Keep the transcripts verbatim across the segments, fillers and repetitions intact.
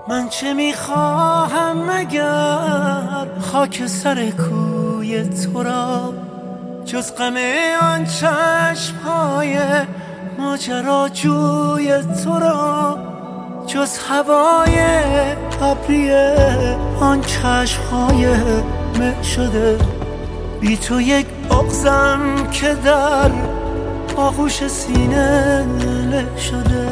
من چه میخواهم مگر خاک سر کوی تو را، جز غم آن چشمهای ماجراجوی تو را، جز هوای ابری آن چشمهای مه شده. بی تو یک بغضم که در آغوش سینه له شده.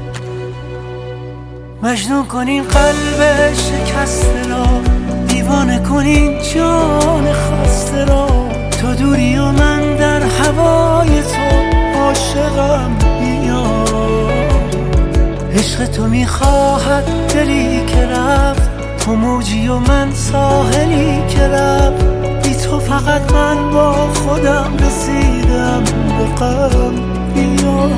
مجنون کنین قلب شکسته را، دیوانه کنین جان خسته را. تو دوری و من در هوای تو عاشقم بیا. عشق تو میخواهد دلی که رفت، تو موجی و من ساحلی که رفت. بی تو فقط من با خودم رسیدم به غم بیا.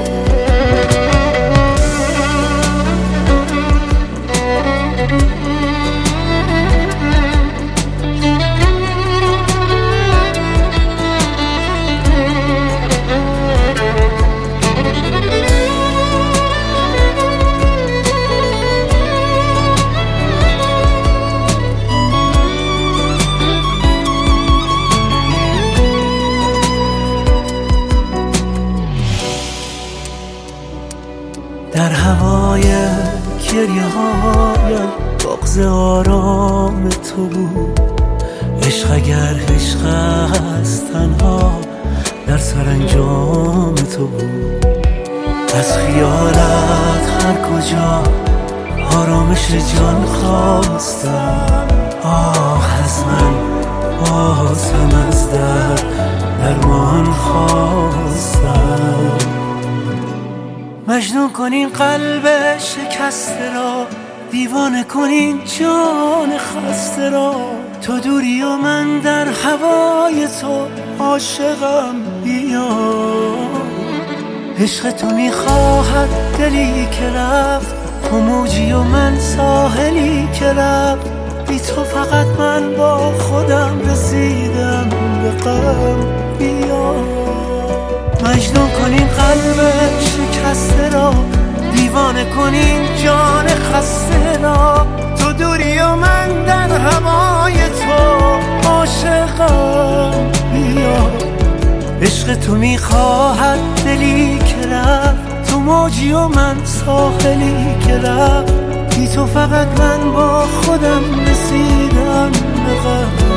در هوای گریه هایم بغض آرام تو بود. عشق اگر عشق است تنها در سرانجام تو بود. از خیالت هر کجا آرامش جان خواستم. آه از من باز هم از درد درمان خواستم. مجنون کنین قلب شکسته را، دیوانه کنین جان خسته را. تو دوری و من در هوای تو عاشقم بیا. عشق تو میخواهد دلی که رفت، تو موجی و من ساحلی که رفت. بی تو فقط من با خودم رسیدم به غم بیا. مجنون کنین قلب شکسته را، دیوانه کنین جان خسته را. تو دوری و من در هوای تو عاشقم بیا. عشق تو میخواهد دلی که رفت، تو موجی و من ساحلی که رفت. بی تو فقط من با خودم رسیدم به غم